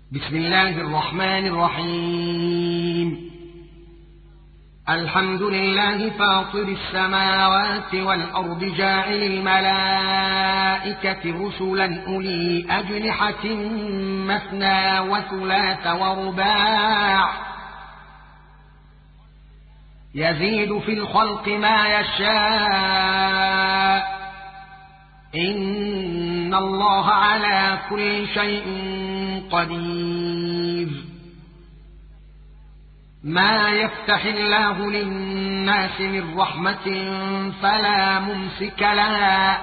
بسم الله الرحمن الرحيم. الحمد لله فاطر السماوات والأرض جاعل الملائكة رسلا أولي أجنحة مثنى وثلاث ورباع يزيد في الخلق ما يشاء إن الله على كل شيء قدير. ما يفتح الله للناس من رحمة فلا ممسك لها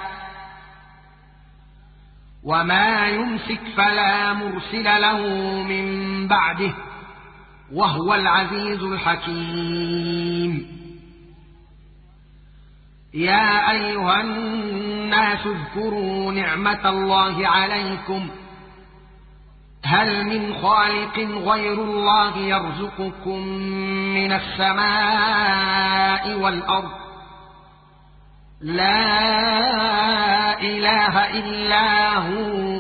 وما يمسك فلا مرسل له من بعده وهو العزيز الحكيم. يا أيها الناس اذكروا نعمة الله عليكم هل من خالق غير الله يرزقكم من السماء والأرض لا إله إلا هو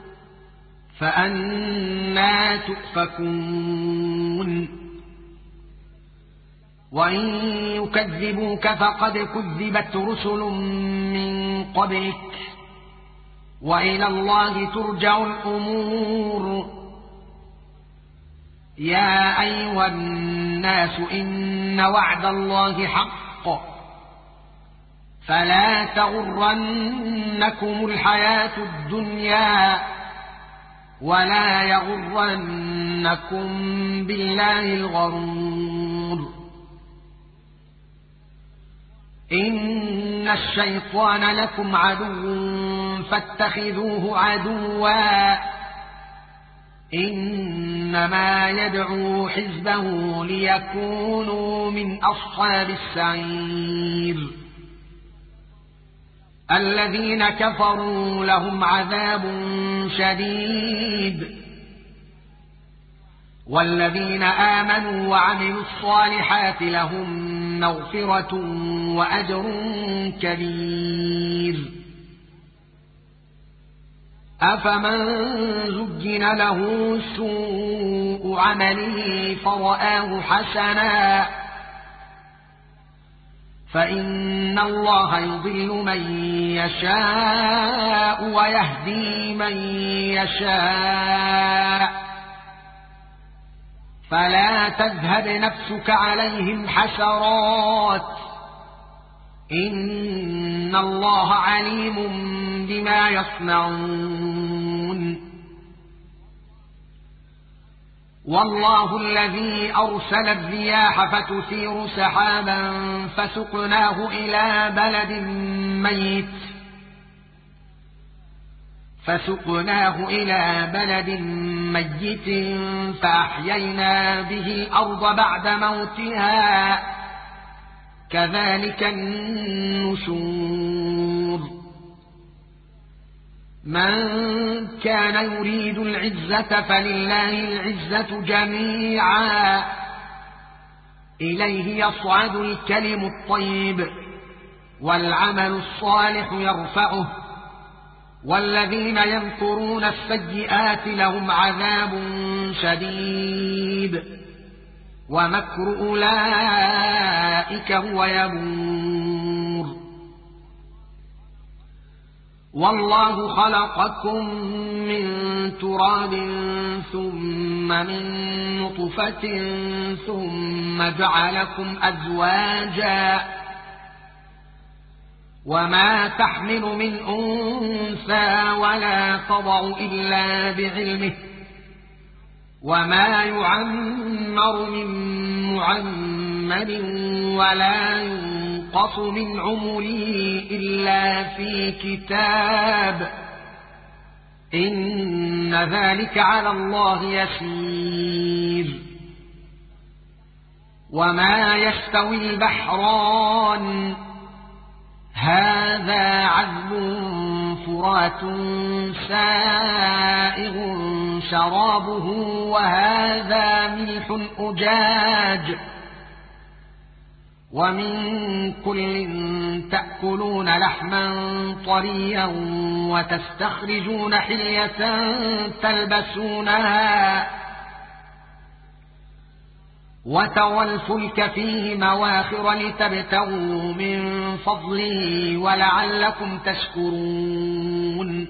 فأنى تؤفكون. وإن يكذبوك فقد كذبت رسل من قبلك وإلى الله ترجع الأمور. يا أيها الناس إن وعد الله حق فلا تغرنكم الحياة الدنيا ولا يغرنكم بالله الغرور. إن الشيطان لكم عدو فاتخذوه عدوا إنما يدعو حزبه ليكونوا من أصحاب السعير. الذين كفروا لهم عذاب شديد والذين آمنوا وعملوا الصالحات لهم مغفرة وأجر كبير. أفمن زجن له سوء عمله فرآه حسنا فإن الله يضل من يشاء ويهدي من يشاء فلا تذهب نفسك عليهم حسرات إن الله عليم بما يصنعون. والله الذي أرسل الرياح فتثير سحابا فسقناه إلى بلد ميت فأحيينا به الأرض بعد موتها كذلك النشور. من كان يريد العزة فلله العزة جميعا إليه يصعد الكلم الطيب والعمل الصالح يرفعه والذين يمكرون السيئات لهم عذاب شديد ومكر أولئك هو يبور. والله خلقكم من تراب ثم من نطفة ثم جعلكم أزواجا وما تحمل من أنثى ولا تضع إلا بعلمه وما يعمر من معمر ولا ينقص من عمره إلا في كتاب إن ذلك على الله يسير. وما يستوي البحران هذا عذب فرات سائغ شرابه وهذا ملح أجاج ومن كل تأكلون لحما طريا وتستخرجون حلية تلبسونها وترى الفلك فيه مواخر لتبتغوا من فضله ولعلكم تشكرون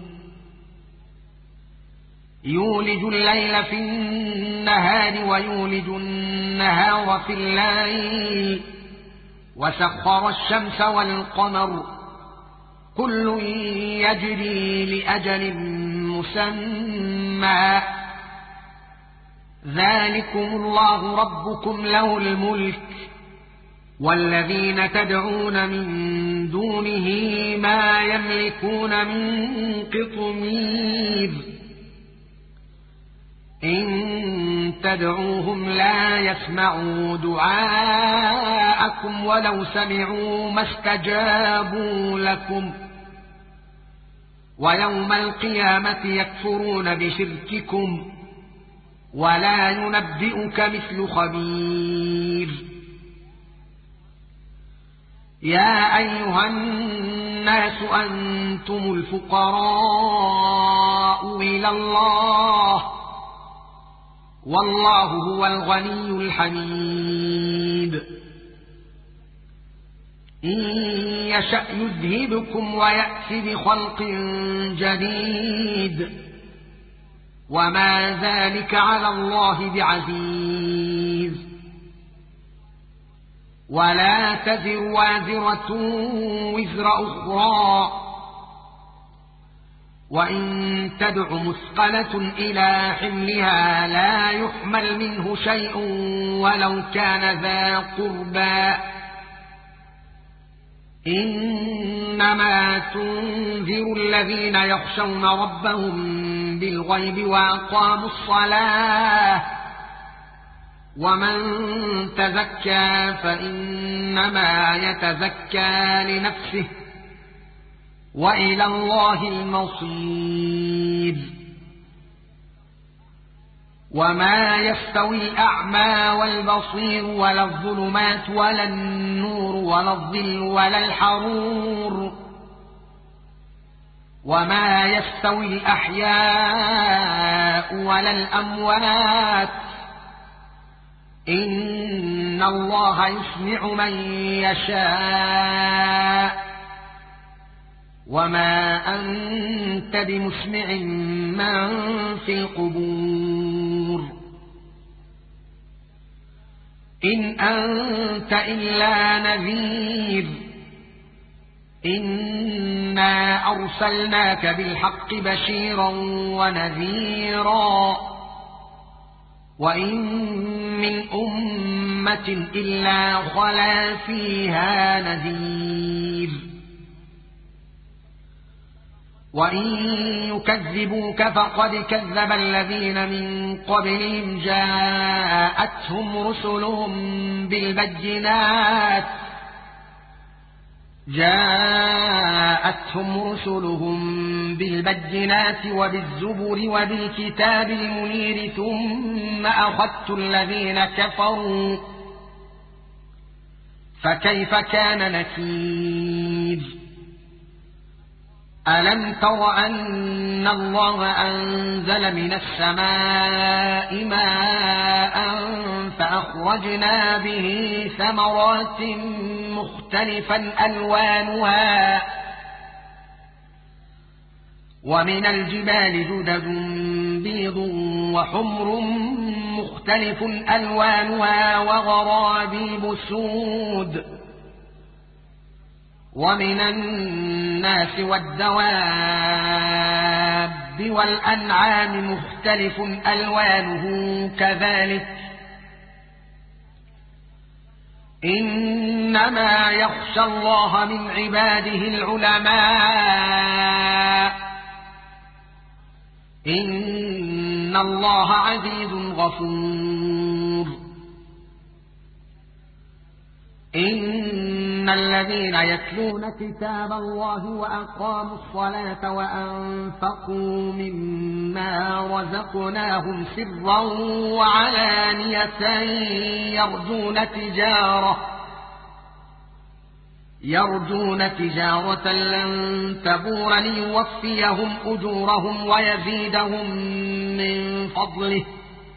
يولج الليل في النهار ويولج النهار في الليل وسخر الشمس والقمر كل يجري لأجل مسمى ذلكم الله ربكم له الملك والذين تدعون من دونه ما يملكون من قطمير إن تدعوهم لا يسمعوا دعاءكم ولو سمعوا ما استجابوا لكم ويوم القيامة يكفرون بشرككم ولا ينبئك مثل خبير يا أيها الناس أنتم الفقراء إلى الله والله هو الغني الحميد إن يشأ يذهبكم ويأتي بخلق جديد وما ذلك على الله بعزيز ولا تزر وازرة وزر أخرى وإن تدع مثقلة إلى حملها لا يحمل منه شيء ولو كان ذا قربى إنما تنذر الذين يخشون ربهم بالغيب وأقاموا الصلاة ومن تزكى فإنما يتزكى لنفسه وإلى الله المصير وما يستوي الأعمى والبصير ولا الظلمات ولا النور ولا الظل ولا الحرور وما يستوي الأحياء ولا الأموات إن الله يسمع من يشاء وما أنت بمسمع من في القبور إن أنت إلا نذير إنا أرسلناك بالحق بشيرا ونذيرا وإن من أمة إلا خلا فيها نذير وإن يكذبوك فقد كذب الذين من قبلهم جاءتهم رسلهم بالبينات وبالزبر وبالكتاب المنير ثم أخذت الذين كفروا فكيف كان نكير ألم تر أن الله أنزل من السماء ماء فأخرجنا به ثمرات مختلفا ألوانها ومن الجبال جدد بيض وحمر مختلف ألوانها وغرابيب سود ومن الناس والدواب والأنعام مختلف ألوانه كذلك إنما يخشى الله من عباده العلماء إن الله عزيز غفور إن الذين يتلون كتاب الله وأقاموا الصلاة وأنفقوا مما رزقناهم سرا يرجون تجارة لن تبور ليوفيهم أجورهم ويزيدهم من فضله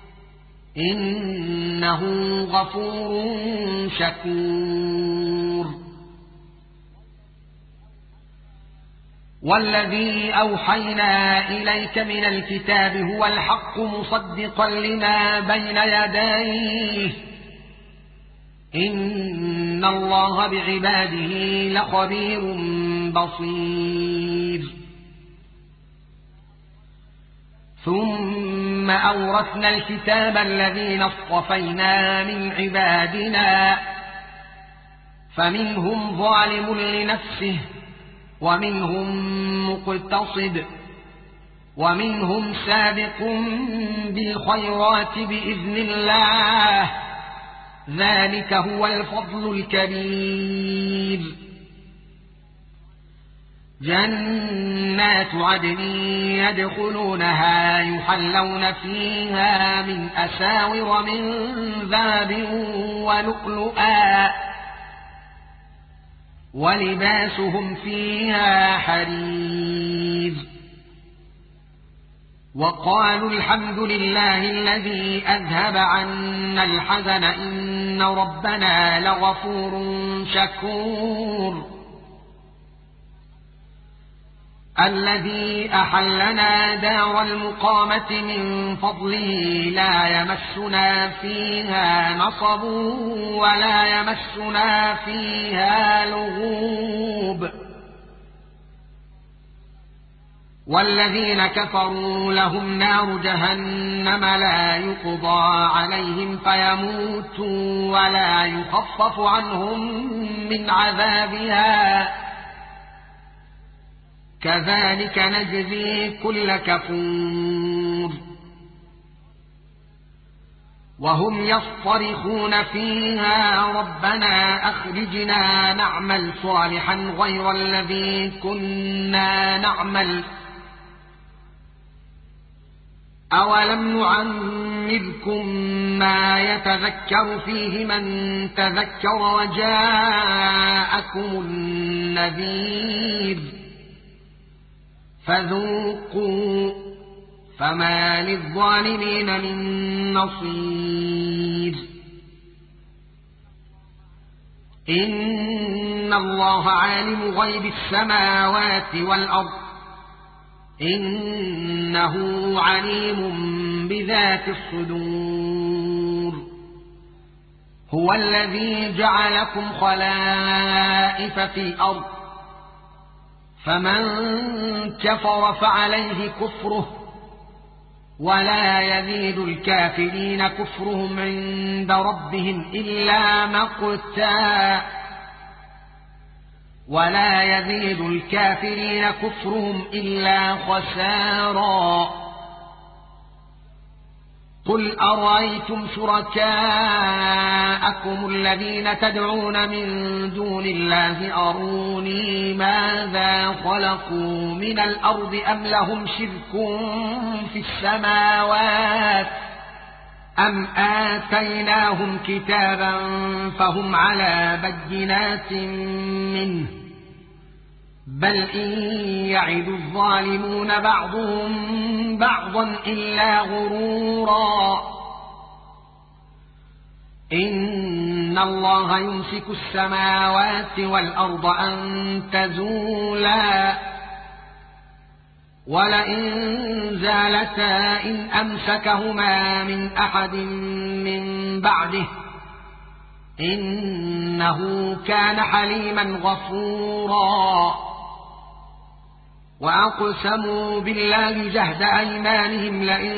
إنه غفور شكور. والذي أوحينا إليك من الكتاب هو الحق مصدقا لما بين يديه إن الله بعباده لخبير بصير. ثم أورثنا الكتاب الذين اصطفينا من عبادنا فمنهم ظالم لنفسه ومنهم مقتصد ومنهم سابق بالخيرات بإذن الله ذلك هو الفضل الكبير. جنات عدن يدخلونها يحلون فيها من أساور من ذهب ولؤلؤا ولباسهم فيها حرير. وقالوا الحمد لله الذي أذهب عنا الحزن إن ربنا لغفور شكور. الذي أحلنا دار المقامة من فضله لا يمسنا فيها نصب ولا يمسنا فيها لغوب. والذين كفروا لهم نار جهنم لا يقضى عليهم فيموتوا ولا يخفف عنهم من عذابها كذلك نجزي كل كفور. وهم يصطرخون فيها ربنا أخرجنا نعمل صالحا غير الذي كنا نعمل أولم نعمركم ما يتذكر فيه من تذكر وجاءكم النذير فذوقوا فما للظالمين من نصير. إن الله عالم غيب السماوات والأرض إنه عليم بذات الصدور. هو الذي جعلكم خلائف في الأرض فمن كفر فعليه كفره ولا يزيد الكافرين كفرهم عند ربهم إلا مقتا ولا يزيد الكافرين كفرهم إلا خسارا. قل أرأيتم شركاءكم الذين تدعون من دون الله أروني ماذا خلقوا من الأرض أم لهم شرك في السماوات أم آتيناهم كتابا فهم على بينات منه بل إن يعد الظالمون بعضهم بعضا إلا غرورا. إن الله يمسك السماوات والأرض أن تزولا ولئن زالتا إن أمسكهما من أحد من بعده إنه كان حليما غفورا. وأقسموا بالله جهد أيمانهم لئن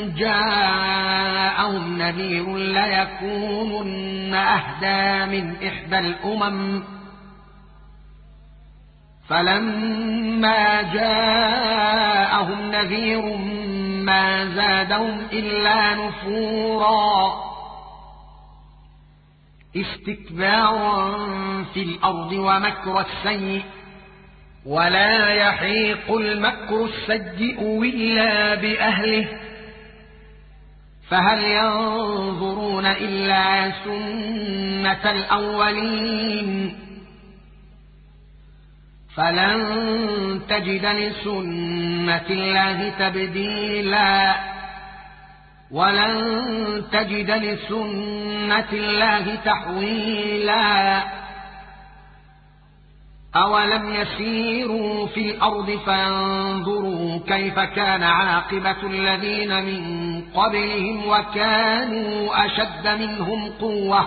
جاءهم نذير ليكونن أهدى من إحدى الأمم فلما جاءهم نذير ما زادهم إلا نفورا استكبارا في الأرض ومكر السيء ولا يحيق المكر السيء إلا بأهله فهل ينظرون إلا سنة الأولين فلن تجد لسنة الله تبديلا ولن تجد لسنة الله تحويلا أولم يسيروا في الأرض فينظروا كيف كان عاقبة الذين من قبلهم وكانوا أشد منهم قوة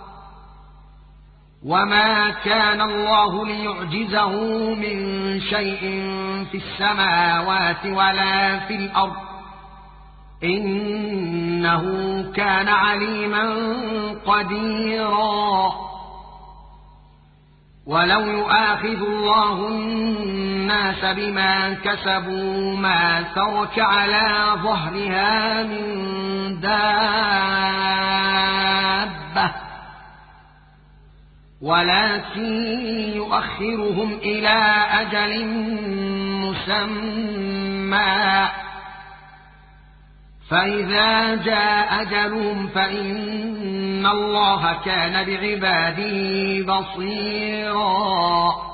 وما كان الله ليعجزه من شيء في السماوات ولا في الأرض إنه كان عليما قديرا ولو يؤاخذ الله الناس بما كسبوا ما ترك على ظهرها من دابة ولكن يؤخرهم إلى أجل مسمى فإذا جاء أجلهم فإن الله كان بعباده بصيرا